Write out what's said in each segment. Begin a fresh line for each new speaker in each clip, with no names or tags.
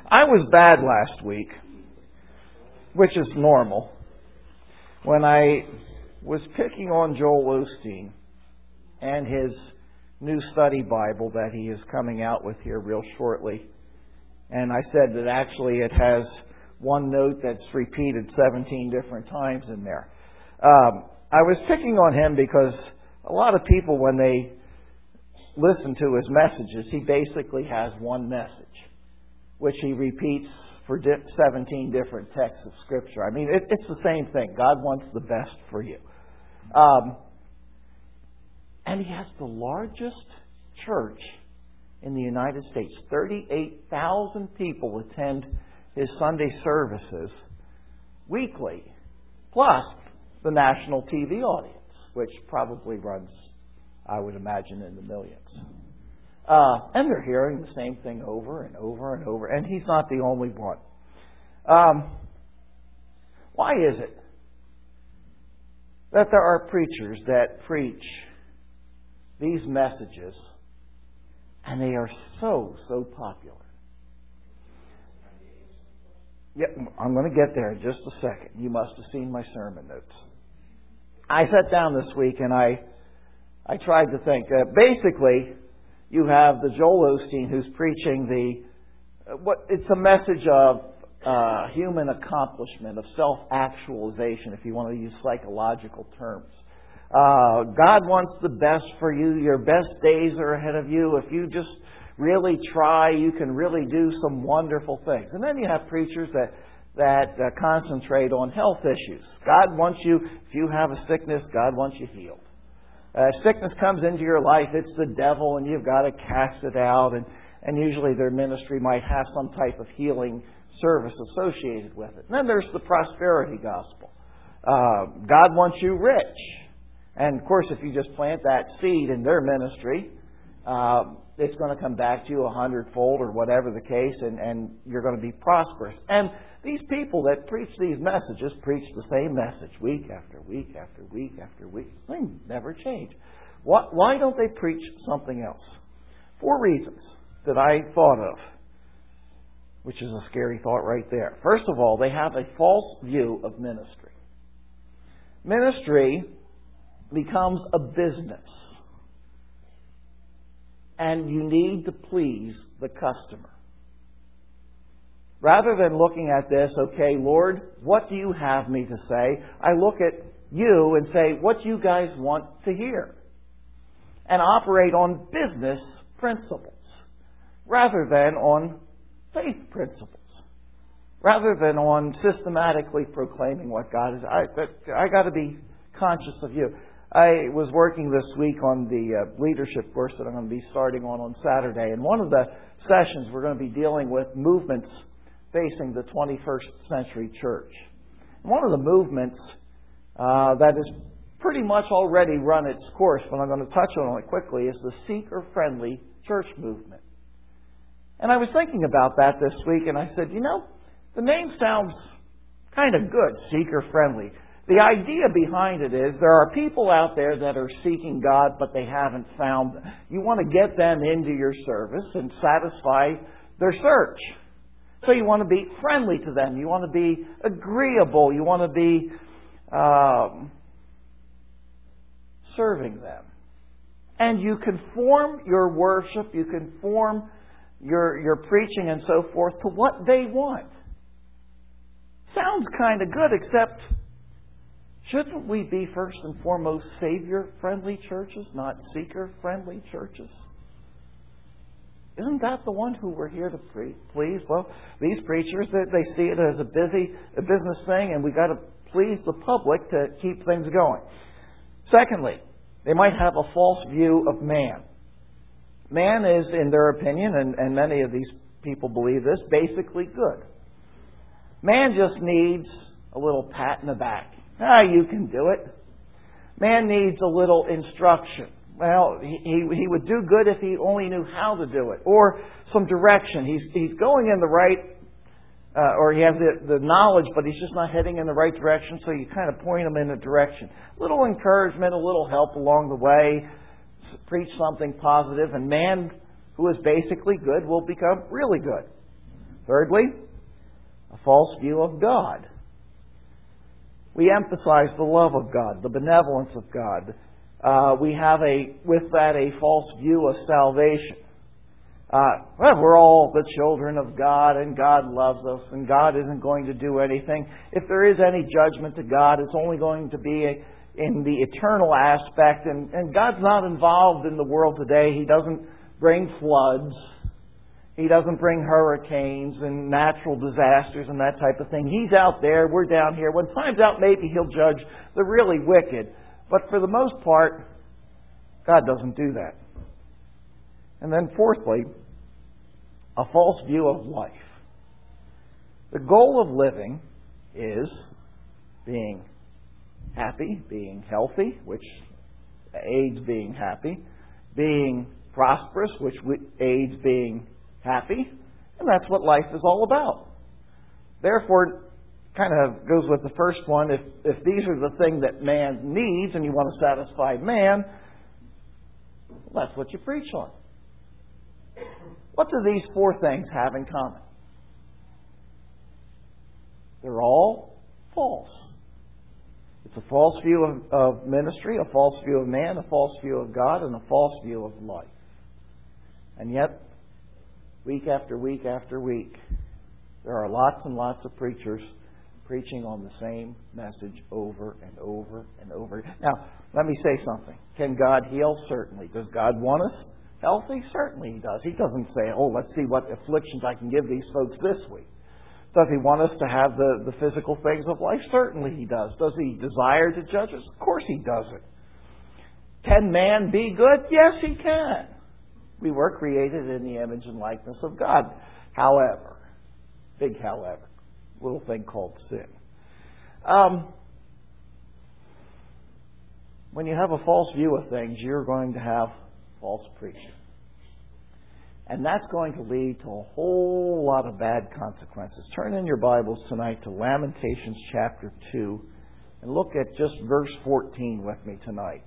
I was bad last week, which is normal, when I was picking on Joel Osteen and his new study Bible that he is coming out with here real shortly. And I said that actually it has one note that's repeated 17 different times in there. I was picking on him because a lot of people, when they listen to his messages, he basically has one message, which he repeats for 17 different texts of Scripture. I mean, it's the same thing. God wants the best for you. And he has the largest church in the United States. 38,000 people attend his Sunday services weekly, plus the national TV audience, which probably runs, I would imagine, in the millions. And they're hearing the same thing over and over and over. And he's not the only one. Why is it that there are preachers that preach these messages and they are so popular? Yeah, I'm going to get there in just a second. You must have seen my sermon notes. I sat down this week and I tried to think. Basically, you have the Joel Osteen who's preaching it's a message of human accomplishment, of self-actualization, if you want to use psychological terms. God wants the best for you. Your best days are ahead of you. If you just really try, you can really do some wonderful things. And then you have preachers that concentrate on health issues. God wants you, if you have a sickness, God wants you healed. Sickness comes into your life, it's the devil, and you've got to cast it out. And usually their ministry might have some type of healing service associated with it. And then there's the prosperity gospel. God wants you rich. And of course, if you just plant that seed in their ministry, it's going to come back to you 100-fold or whatever the case, and you're going to be prosperous. And these people that preach these messages preach the same message week after week after week after week. They never change. Why don't they preach something else? 4 reasons that I thought of, which is a scary thought right there. First of all, they have a false view of ministry. Ministry becomes a business. And you need to please the customer. Rather than looking at this, okay, Lord, what do you have me to say? I look at you and say, what do you guys want to hear? And operate on business principles rather than on faith principles. Rather than on systematically proclaiming what God is. I got to be conscious of you. I was working this week on the leadership course that I'm going to be starting on Saturday. And one of the sessions we're going to be dealing with movements facing the 21st century church. And one of the movements that has pretty much already run its course, but I'm going to touch on it quickly, is the seeker-friendly church movement. And I was thinking about that this week, and I said, the name sounds kind of good, seeker-friendly. The idea behind it is there are people out there that are seeking God, but they haven't found them. You want to get them into your service and satisfy their search. So you want to be friendly to them. You want to be agreeable. You want to be serving them. And you conform your worship, you conform your preaching and so forth to what they want. Sounds kind of good, except shouldn't we be first and foremost Savior-friendly churches, not seeker-friendly churches? Isn't that the one who we're here to please? Well, these preachers, they see it as a business thing, and we got to please the public to keep things going. Secondly, they might have a false view of man. Man is, in their opinion, and many of these people believe this, basically good. Man just needs a little pat in the back. You can do it. Man needs a little instruction. Well, he would do good if he only knew how to do it. Or some direction. He's going in the right, or he has the knowledge, but he's just not heading in the right direction, so you kind of point him in a direction. A little encouragement, a little help along the way. Preach something positive, and man who is basically good will become really good. Thirdly, a false view of God. We emphasize the love of God, the benevolence of God. We have with that a false view of salvation. We're all the children of God, and God loves us, and God isn't going to do anything. If there is any judgment to God, it's only going to be in the eternal aspect, and God's not involved in the world today. He doesn't bring floods. He doesn't bring hurricanes and natural disasters and that type of thing. He's out there, we're down here. When time's out, maybe He'll judge the really wicked. But for the most part, God doesn't do that. And then fourthly, a false view of life. The goal of living is being happy, being healthy, which aids being happy, being prosperous, which aids being happy, and that's what life is all about. Therefore, it kind of goes with the first one. If these are the things that man needs and you want to satisfy man, that's what you preach on. What do these four things have in common? They're all false. It's a false view of ministry, a false view of man, a false view of God, and a false view of life. And yet, week after week after week, there are lots and lots of preachers preaching on the same message over and over and over. Now, let me say something. Can God heal? Certainly. Does God want us healthy? Certainly He does. He doesn't say, let's see what afflictions I can give these folks this week. Does He want us to have the physical things of life? Certainly He does. Does He desire to judge us? Of course He doesn't. Can man be good? Yes, he can. We were created in the image and likeness of God. However, big however, little thing called sin. When you have a false view of things, you're going to have false preaching. And that's going to lead to a whole lot of bad consequences. Turn in your Bibles tonight to Lamentations chapter 2 and look at just verse 14 with me tonight.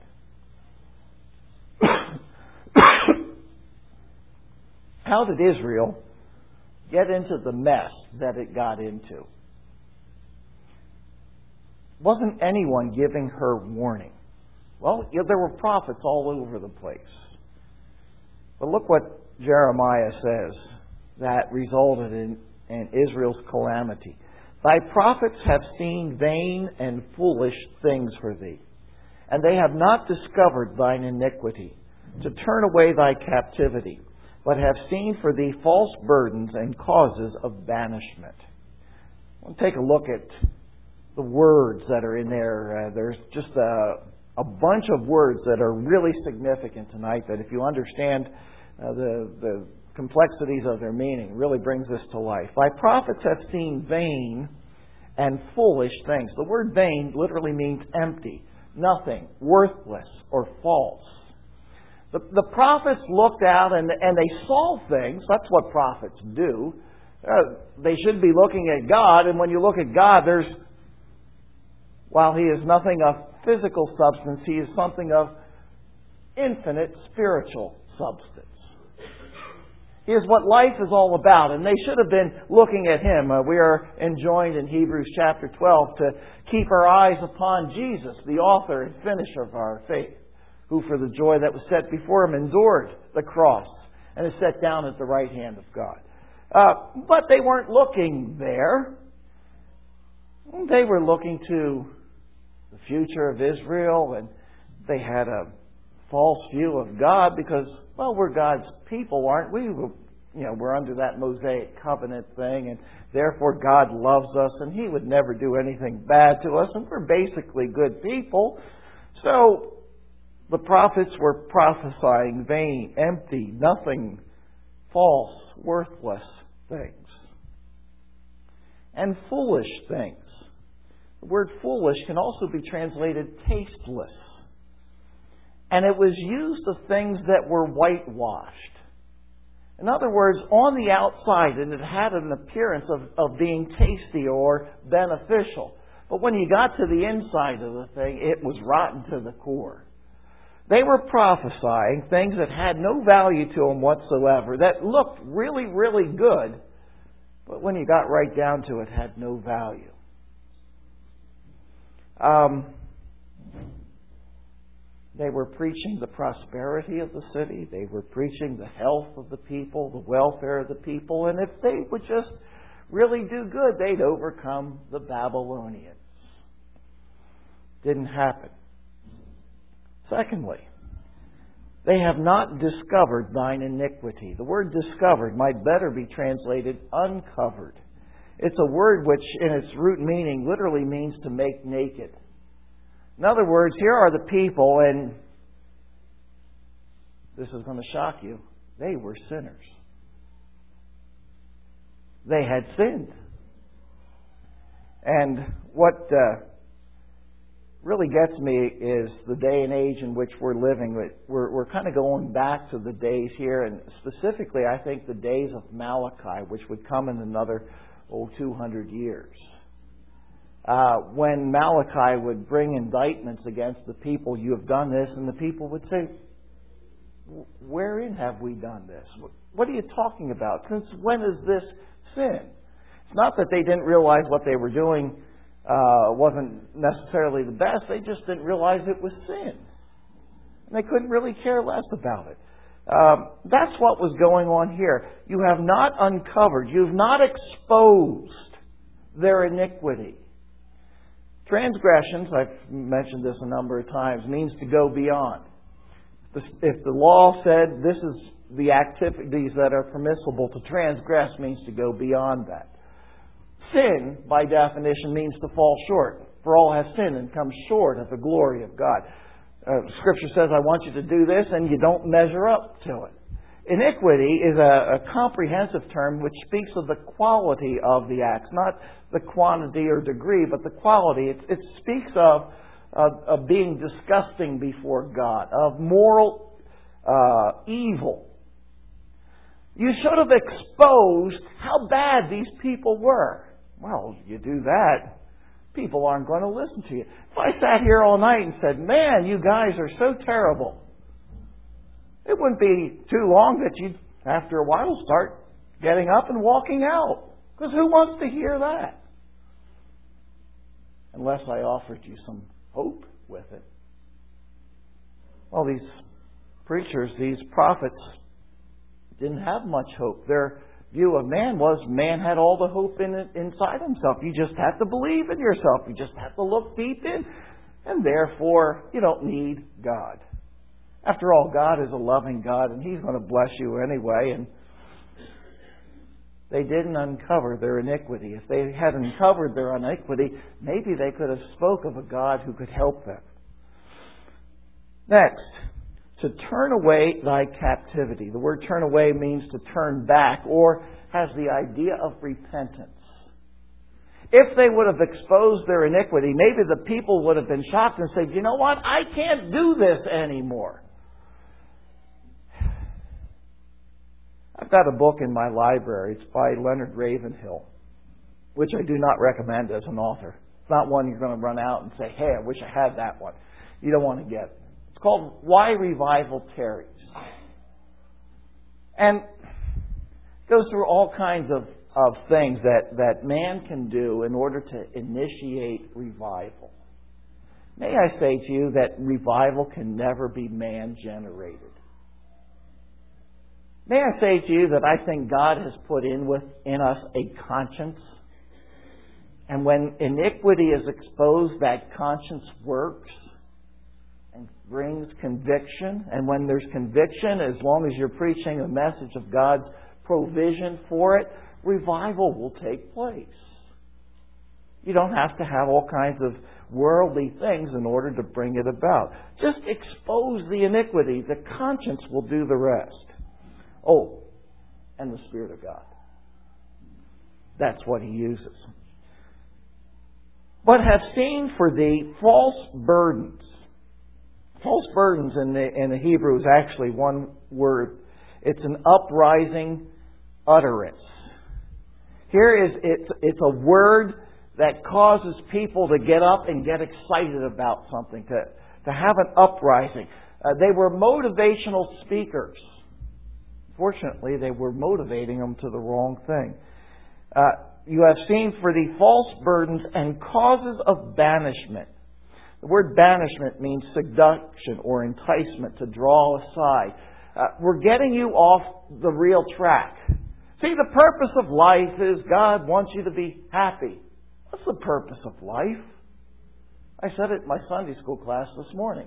How did Israel get into the mess that it got into? Wasn't anyone giving her warning? Well, there were prophets all over the place. But look what Jeremiah says that resulted in Israel's calamity. Thy prophets have seen vain and foolish things for thee, and they have not discovered thine iniquity, to turn away thy captivity, but have seen for thee false burdens and causes of banishment. We'll take a look at the words that are in there. There's just a bunch of words that are really significant tonight, that if you understand the complexities of their meaning, really brings this to life. Thy prophets have seen vain and foolish things. The word vain literally means empty, nothing, worthless, or false. The prophets looked out and they saw things. That's what prophets do. They should be looking at God, and when you look at God, while He is nothing of physical substance, He is something of infinite spiritual substance. He is what life is all about, and they should have been looking at Him. We are enjoined in Hebrews chapter 12 to keep our eyes upon Jesus, the author and finisher of our faith, who for the joy that was set before Him endured the cross and is set down at the right hand of God. But they weren't looking there. They were looking to the future of Israel, and they had a false view of God because, well, we're God's people, aren't we? We're under that Mosaic covenant thing, and therefore God loves us, and He would never do anything bad to us, and we're basically good people. So the prophets were prophesying vain, empty, nothing, false, worthless things. And foolish things. The word foolish can also be translated tasteless. And it was used of things that were whitewashed. In other words, on the outside, and it had an appearance of being tasty or beneficial. But when you got to the inside of the thing, it was rotten to the core. They were prophesying things that had no value to them whatsoever, that looked really, really good, but when you got right down to it, had no value. They were preaching the prosperity of the city. They were preaching the health of the people, the welfare of the people. And if they would just really do good, they'd overcome the Babylonians. Didn't happen. Secondly, they have not discovered thine iniquity. The word discovered might better be translated uncovered. It's a word which in its root meaning literally means to make naked. In other words, here are the people, and this is going to shock you, they were sinners. They had sinned. And what really gets me is the day and age in which we're living. We're kind of going back to the days here, and specifically I think the days of Malachi, which would come in another 200 years. When Malachi would bring indictments against the people, you have done this, and the people would say, wherein have we done this? What are you talking about? Since when is this sin? It's not that they didn't realize what they were doing wasn't necessarily the best. They just didn't realize it was sin. And they couldn't really care less about it. That's what was going on here. You have not uncovered, you have not exposed their iniquity. Transgressions, I've mentioned this a number of times, means to go beyond. If the law said this is the activities that are permissible to transgress, means to go beyond that. Sin, by definition, means to fall short. For all have sinned and come short of the glory of God. Scripture says, I want you to do this, and you don't measure up to it. Iniquity is a comprehensive term which speaks of the quality of the acts, not the quantity or degree, but the quality. It speaks of being disgusting before God, of moral evil. You should have exposed how bad these people were. Well, you do that, people aren't going to listen to you. If I sat here all night and said, man, you guys are so terrible, it wouldn't be too long that you'd, after a while, start getting up and walking out. Because who wants to hear that? Unless I offered you some hope with it. Well, these preachers, these prophets, didn't have much hope. Their view of man was man had all the hope inside himself. You just have to believe in yourself. You just have to look deep in. And therefore, you don't need God. After all, God is a loving God, and He's going to bless you anyway. And they didn't uncover their iniquity. If they had uncovered their iniquity, maybe they could have spoke of a God who could help them. Next, to turn away thy captivity. The word turn away means to turn back, or has the idea of repentance. If they would have exposed their iniquity, maybe the people would have been shocked and said, you know what, I can't do this anymore. I've got a book in my library. It's by Leonard Ravenhill, which I do not recommend as an author. It's not one you're going to run out and say, hey, I wish I had that one. You don't want to get it. It's called Why Revival Tarries. And it goes through all kinds of things that man can do in order to initiate revival. May I say to you that revival can never be man-generated. May I say to you that I think God has put in us a conscience. And when iniquity is exposed, that conscience works and brings conviction. And when there's conviction, as long as you're preaching a message of God's provision for it, revival will take place. You don't have to have all kinds of worldly things in order to bring it about. Just expose the iniquity. The conscience will do the rest. Oh, and the Spirit of God. That's what He uses. But have seen for thee false burdens. False burdens in the Hebrew is actually one word. It's an uprising utterance. Here it's a word that causes people to get up and get excited about something, to have an uprising. They were motivational speakers. Fortunately, they were motivating them to the wrong thing. You have seen for the false burdens and causes of banishment. The word banishment means seduction or enticement, to draw aside. We're getting you off the real track. See, the purpose of life is God wants you to be happy. What's the purpose of life? I said it in my Sunday school class this morning.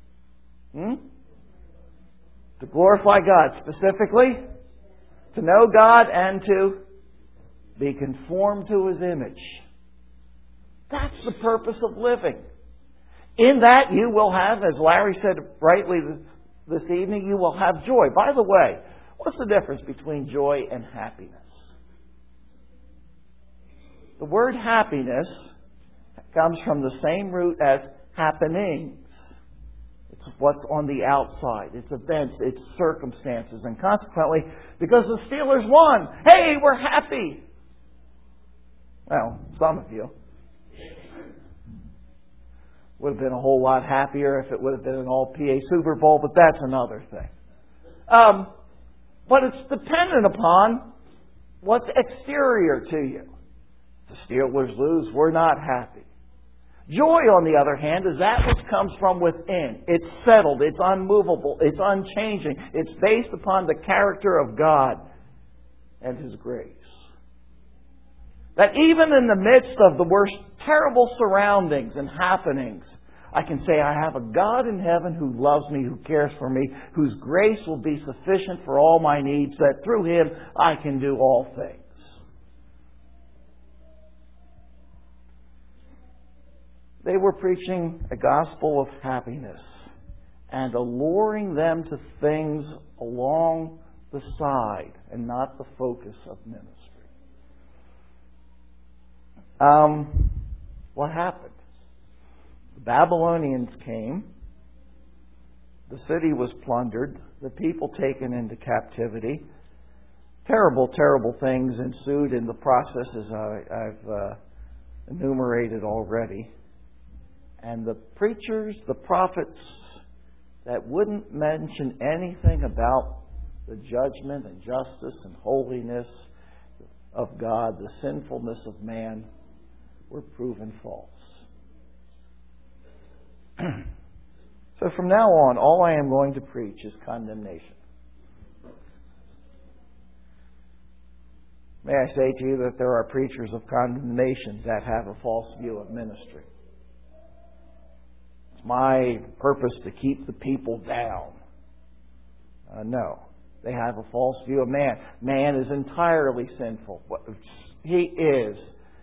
To glorify God, specifically to know God and to be conformed to His image. That's the purpose of living. In that you will have, as Larry said rightly this evening, you will have joy. By the way, what's the difference between joy and happiness? The word happiness comes from the same root as happenings. It's what's on the outside. It's events, it's circumstances. And consequently, because the Steelers won, hey, we're happy. Well, some of you. Would have been a whole lot happier if it would have been an all-PA Super Bowl, but that's another thing. But it's dependent upon what's exterior to you. If the Steelers lose, we're not happy. Joy, on the other hand, is that which comes from within. It's settled, it's unmovable, it's unchanging. It's based upon the character of God and His grace. That even in the midst of the worst terrible surroundings and happenings, I can say I have a God in heaven who loves me, who cares for me, whose grace will be sufficient for all my needs, that through Him I can do all things. They were preaching a gospel of happiness and alluring them to things along the side and not the focus of ministry. What happened? The Babylonians came. The city was plundered. The people taken into captivity. Terrible, terrible things ensued in the process, as I've enumerated already. And the preachers, the prophets that wouldn't mention anything about the judgment and justice and holiness of God, the sinfulness of man, were proven false. So from now on, all I am going to preach is condemnation. May I say to you that there are preachers of condemnation that have a false view of ministry. It's my purpose to keep the people down. No. They have a false view of man. Man is entirely sinful. He is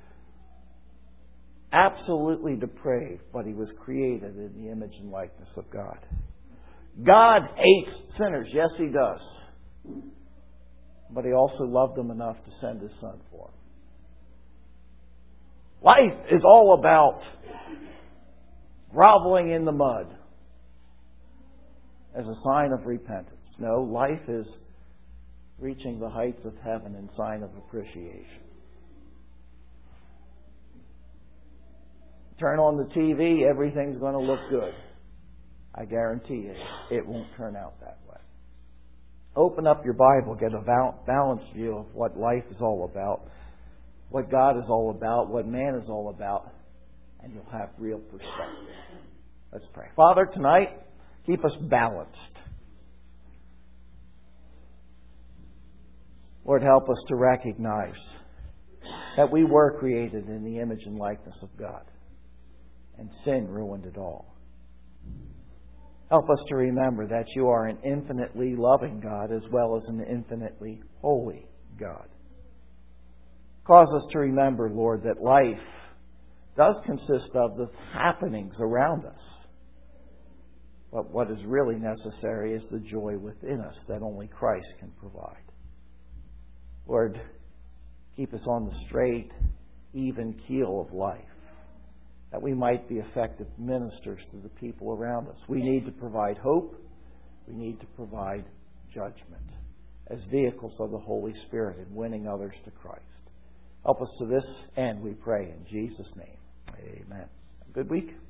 absolutely depraved, but he was created in the image and likeness of God. God hates sinners. Yes, He does. But He also loved them enough to send His Son for them. Life is all about groveling in the mud as a sign of repentance. No, life is reaching the heights of heaven in sign of appreciation. Turn on the TV, everything's going to look good. I guarantee you, it won't turn out that way. Open up your Bible, get a balanced view of what life is all about, what God is all about, what man is all about, and you'll have real perspective. Let's pray. Father, tonight, keep us balanced. Lord, help us to recognize that we were created in the image and likeness of God, and sin ruined it all. Help us to remember that You are an infinitely loving God as well as an infinitely holy God. Cause us to remember, Lord, that life does consist of the happenings around us. But what is really necessary is the joy within us that only Christ can provide. Lord, keep us on the straight, even keel of life, that we might be effective ministers to the people around us. We need to provide hope. We need to provide judgment as vehicles of the Holy Spirit in winning others to Christ. Help us to this end, we pray, in Jesus' name. Amen. Good week.